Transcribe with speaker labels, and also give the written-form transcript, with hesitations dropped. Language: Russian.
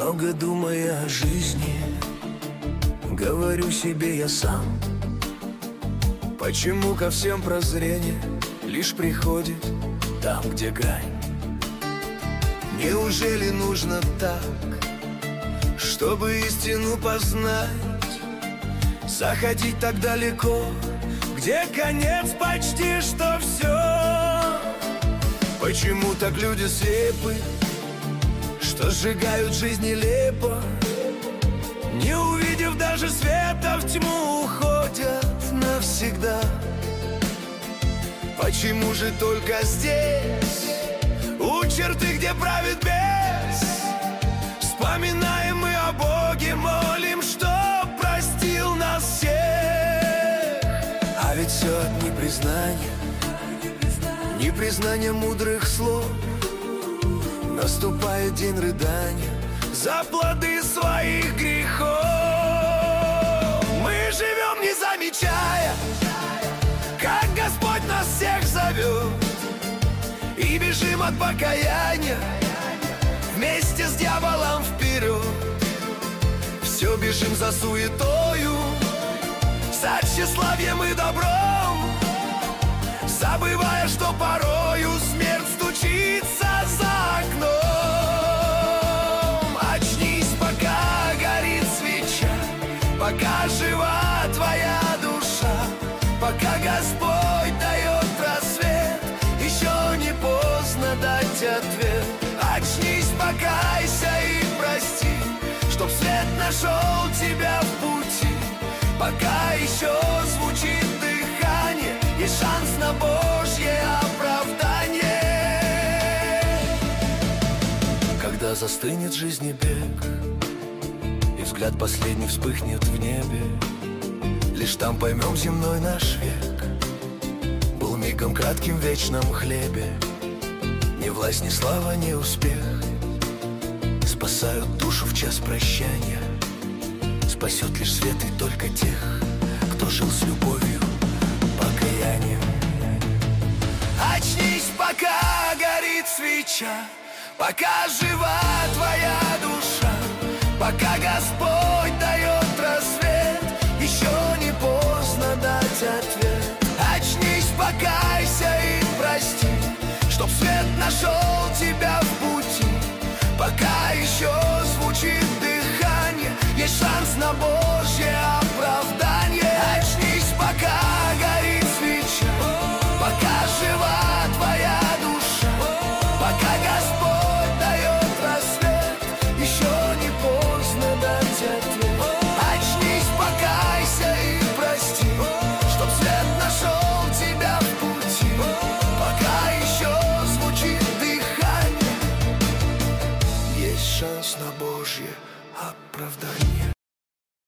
Speaker 1: Много думая о жизни, говорю себе я сам: почему ко всем прозрение лишь приходит там, где грань? Неужели нужно так, чтобы истину познать? Заходить так далеко, где конец почти что все. Почему так люди слепы, что сжигают жизнь нелепо? Не увидев даже света, в тьму уходят навсегда. Почему же только здесь, у черты, где правит бес, вспоминаем мы о Боге, молим, что простил нас всех? А ведь все от непризнания, непризнания мудрых слов. Наступает день рыдания за плоды своих грехов. Мы живем, не замечая, как Господь нас всех зовет, и бежим от покаяния вместе с дьяволом вперед. Все бежим за суетою, за тщеславием и добром, забывая, что порою смерть стучится за окном. Очнись, пока горит свеча, пока жива твоя душа, пока Господь дает просвет, еще не поздно дать ответ. Очнись, покайся и прости, чтоб свет нашел тебя в пути. Пока еще звучит дыхание, есть шанс на Божье оправдание. Когда застынет жизни бег, и взгляд последний вспыхнет в небе, лишь там поймем земной наш век был мигом кратким в вечном хлебе. Ни власть, ни слава, ни успех спасают душу в час прощания. Спасет лишь свет и только тех, кто жил с любовью, покаянием. Очнись, пока горит свеча, пока жива твоя душа, пока Господь дает рассвет, еще не поздно дать ответ. Очнись, покайся и прости, чтоб свет нашел тебя в пути. Пока еще звучит дыхание, есть шанс на Божье оправдание. Очнись, пока горит свеча, пока жива твоя душа, пока Господь дает рассвет, еще не поздно дать ответ. Очнись, покайся и прости, чтоб свет нашел тебя в пути. Пока еще звучит дыхание, есть шанс на Божье оправдание.